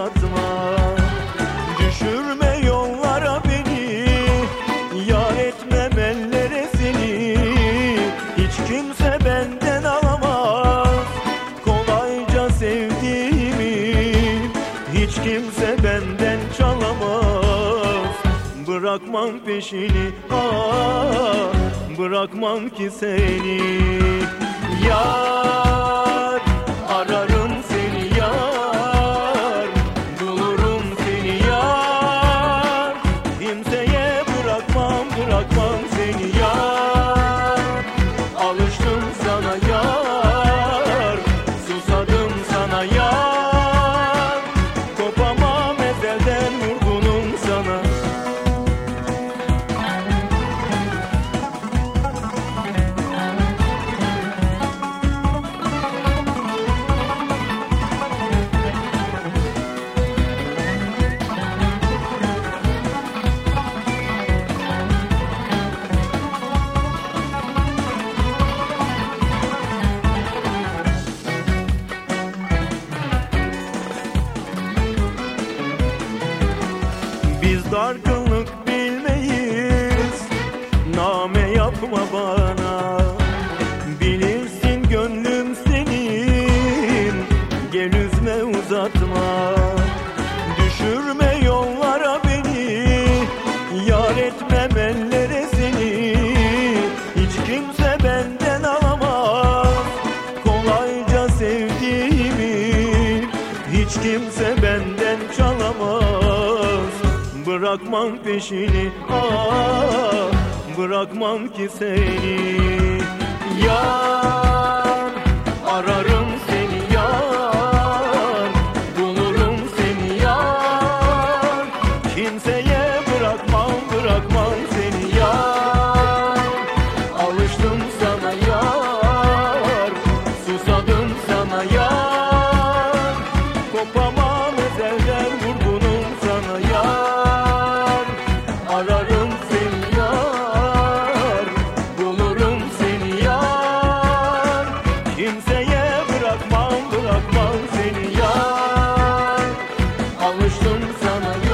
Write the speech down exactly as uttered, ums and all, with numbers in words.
uzatma. Düşürme yollara beni, yar etmem ellere seni. Hiç kimse benden alamaz kolayca sevdiğimi. Hiç kimse benden çalamaz, bırakmam peşini, ah, bırakmam ki seni. Yar, ararım seni yar, bulurum seni yar. Kimseye bırakmam, bırakmam seni yar. Alıştım sana yar, susadım sana yar. Kopamam ezelden, vurgunum sana. Biz dargınlık bilmeyiz, name yapma bana. Bilirsin gönlüm senin, gel üzme uzatma. Düşürme yollara beni, yar etmem ellere seni. Hiç kimse benden alamaz kolayca sevdiğimi. Hiç kimse benden çalamaz, bırakmam peşini, ah, bırakmam ki seni. Yar, ararım seni yar, bulurum seni yar. Kimseye bırakmam, bırakmam seni yar. Alıştım sana yar, susadım sana yar. Kopamam ezelden, vurgunum sana yar. Ararım seni yar, bulurum seni yar. Kimseye bırakmam, bırakmam seni yar. Alıştım sana yar.